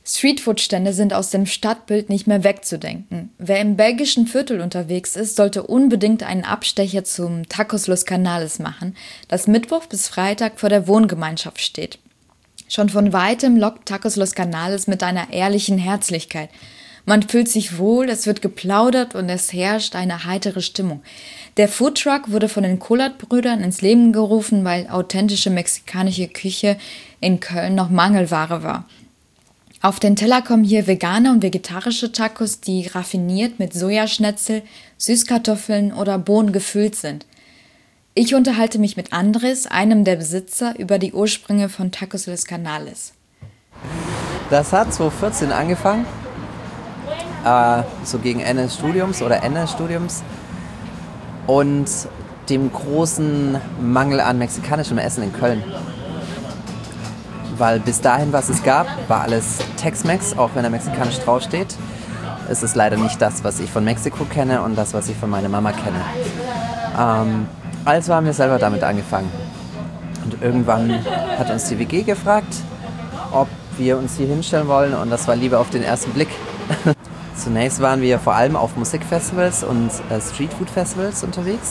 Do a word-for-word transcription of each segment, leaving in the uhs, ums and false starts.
Streetfood-Stände sind aus dem Stadtbild nicht mehr wegzudenken. Wer im belgischen Viertel unterwegs ist, sollte unbedingt einen Abstecher zum Tacos Los Canales machen, das Mittwoch bis Freitag vor der Wohngemeinschaft steht. Schon von weitem lockt Tacos Los Canales mit einer ehrlichen Herzlichkeit. Man fühlt sich wohl, es wird geplaudert und es herrscht eine heitere Stimmung. Der Foodtruck wurde von den Collard-Brüdern ins Leben gerufen, weil authentische mexikanische Küche in Köln noch Mangelware war. Auf den Teller kommen hier vegane und vegetarische Tacos, die raffiniert mit Sojaschnetzel, Süßkartoffeln oder Bohnen gefüllt sind. Ich unterhalte mich mit Andres, einem der Besitzer, über die Ursprünge von Tacos Los Canales. Das hat zwanzig vierzehn angefangen, äh, so gegen Ende des Studiums oder Ende des Studiums und dem großen Mangel an mexikanischem Essen in Köln. Weil bis dahin, was es gab, war alles Tex-Mex, auch wenn da mexikanisch draufsteht. Es ist leider nicht das, was ich von Mexiko kenne und das, was ich von meiner Mama kenne. Ähm, also haben wir selber damit angefangen. Und irgendwann hat uns die W G gefragt, ob wir uns hier hinstellen wollen, und das war Liebe auf den ersten Blick. Zunächst waren wir vor allem auf Musikfestivals und äh, Streetfood-Festivals unterwegs.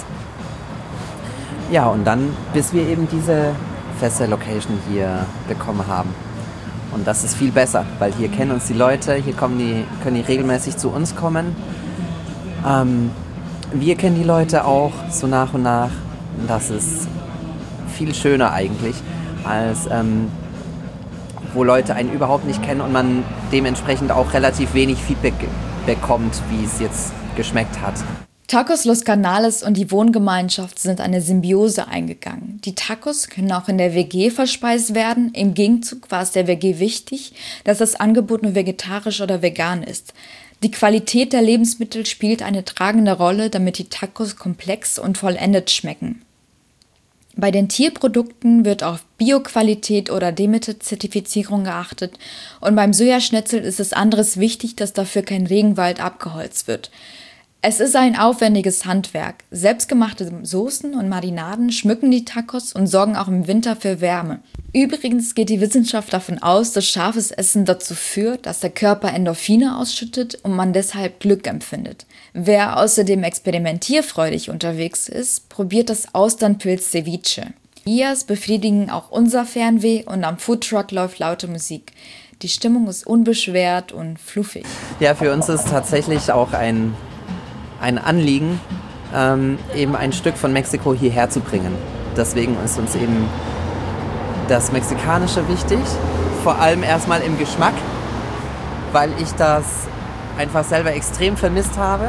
Ja, und dann, bis wir eben diese feste Location hier bekommen haben. Und das ist viel besser, weil hier kennen uns die Leute, hier kommen die, können die regelmäßig zu uns kommen. Ähm, wir kennen die Leute auch so nach und nach. Das ist viel schöner eigentlich, als ähm, wo Leute einen überhaupt nicht kennen und man dementsprechend auch relativ wenig Feedback bekommt, wie es jetzt geschmeckt hat. Tacos Los Canales und die Wohngemeinschaft sind eine Symbiose eingegangen. Die Tacos können auch in der W G verspeist werden. Im Gegenzug war es der W G wichtig, dass das Angebot nur vegetarisch oder vegan ist. Die Qualität der Lebensmittel spielt eine tragende Rolle, damit die Tacos komplex und vollendet schmecken. Bei den Tierprodukten wird auf Bioqualität oder Demeter-Zertifizierung geachtet und beim Sojaschnitzel ist es anderes wichtig, dass dafür kein Regenwald abgeholzt wird. Es ist ein aufwendiges Handwerk. Selbstgemachte Soßen und Marinaden schmücken die Tacos und sorgen auch im Winter für Wärme. Übrigens geht die Wissenschaft davon aus, dass scharfes Essen dazu führt, dass der Körper Endorphine ausschüttet und man deshalb Glück empfindet. Wer außerdem experimentierfreudig unterwegs ist, probiert das Austernpilz-Ceviche. Ias befriedigen auch unser Fernweh und am Foodtruck läuft laute Musik. Die Stimmung ist unbeschwert und fluffig. Ja, für uns ist tatsächlich auch ein ein Anliegen, ähm, eben ein Stück von Mexiko hierher zu bringen. Deswegen ist uns eben das Mexikanische wichtig, vor allem erstmal im Geschmack, weil ich das einfach selber extrem vermisst habe.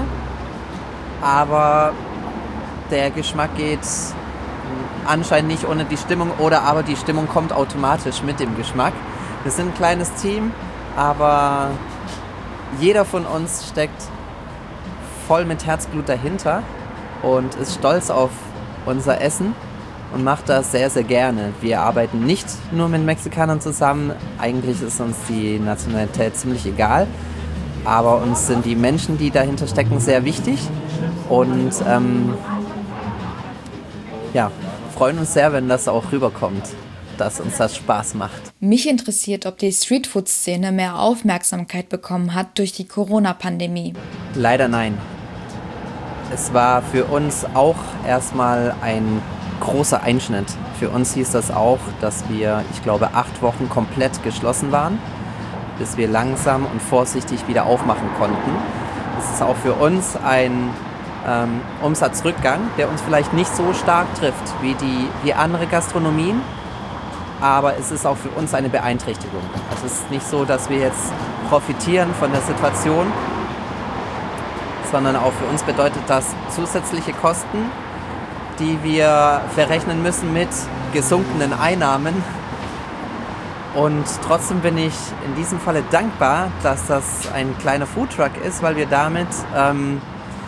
Aber der Geschmack geht anscheinend nicht ohne die Stimmung, oder aber die Stimmung kommt automatisch mit dem Geschmack. Wir sind ein kleines Team, aber jeder von uns steckt voll mit Herzblut dahinter und ist stolz auf unser Essen und macht das sehr, sehr gerne. Wir arbeiten nicht nur mit Mexikanern zusammen, eigentlich ist uns die Nationalität ziemlich egal, aber uns sind die Menschen, die dahinter stecken, sehr wichtig und ähm, ja, freuen uns sehr, wenn das auch rüberkommt, dass uns das Spaß macht. Mich interessiert, ob die Streetfood-Szene mehr Aufmerksamkeit bekommen hat durch die Corona-Pandemie. Leider nein. Es war für uns auch erstmal ein großer Einschnitt. Für uns hieß das auch, dass wir, ich glaube, acht Wochen komplett geschlossen waren, bis wir langsam und vorsichtig wieder aufmachen konnten. Es ist auch für uns ein ähm, Umsatzrückgang, der uns vielleicht nicht so stark trifft wie, die, wie andere Gastronomien, aber es ist auch für uns eine Beeinträchtigung. Also es ist nicht so, dass wir jetzt profitieren von der Situation, sondern auch für uns bedeutet das zusätzliche Kosten, die wir verrechnen müssen mit gesunkenen Einnahmen. Und trotzdem bin ich in diesem Falle dankbar, dass das ein kleiner Foodtruck ist, weil wir damit ähm,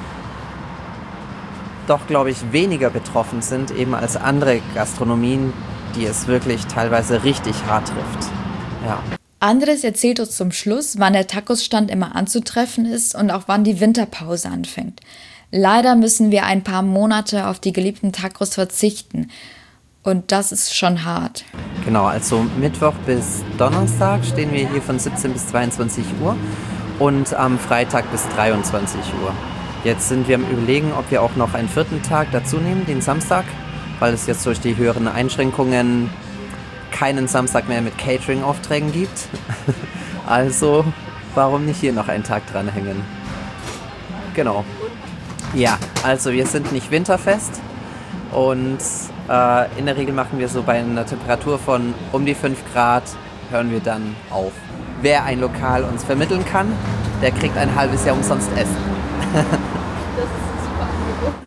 doch, glaube ich, weniger betroffen sind, eben als andere Gastronomien, die es wirklich teilweise richtig hart trifft. Ja. Andres erzählt uns zum Schluss, wann der Tacosstand immer anzutreffen ist und auch wann die Winterpause anfängt. Leider müssen wir ein paar Monate auf die geliebten Tacos verzichten. Und das ist schon hart. Genau, also Mittwoch bis Donnerstag stehen wir hier von siebzehn bis zweiundzwanzig Uhr und am Freitag bis dreiundzwanzig Uhr. Jetzt sind wir am Überlegen, ob wir auch noch einen vierten Tag dazu nehmen, den Samstag, weil es jetzt durch die höheren Einschränkungen keinen Samstag mehr mit Catering-Aufträgen gibt. Also, warum nicht hier noch einen Tag dranhängen? Genau. Ja, also wir sind nicht winterfest und äh, in der Regel machen wir so bei einer Temperatur von um die fünf Grad, hören wir dann auf. Wer ein Lokal uns vermitteln kann, der kriegt ein halbes Jahr umsonst Essen.